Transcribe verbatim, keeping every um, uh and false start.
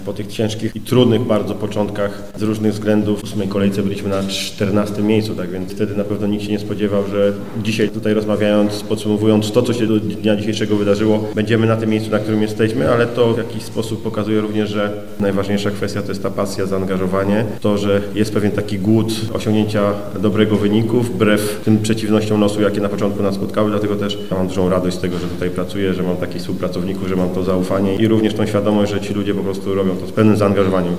Po tych ciężkich i trudnych bardzo początkach z różnych względów w ósmej kolejce byliśmy na czternastym miejscu, tak więc wtedy na pewno nikt się nie spodziewał, że dzisiaj tutaj rozmawiając, podsumowując to, co się do dnia dzisiejszego wydarzyło, będziemy na tym miejscu, na którym jesteśmy, ale to w jakiś sposób pokazuje również, że najważniejsza kwestia to jest ta pasja, zaangażowanie, to, że jest pewien taki głód osiągnięcia dobrego wyniku wbrew tym przeciwnościom losu, jakie na początku nas spotkały, dlatego też ja mam dużą radość z tego, że tutaj pracuję, że mam takich współpracowników, że mam to zaufanie i również tą świadomość, że ci ludzie po prostu robią to z pełnym zaangażowaniem.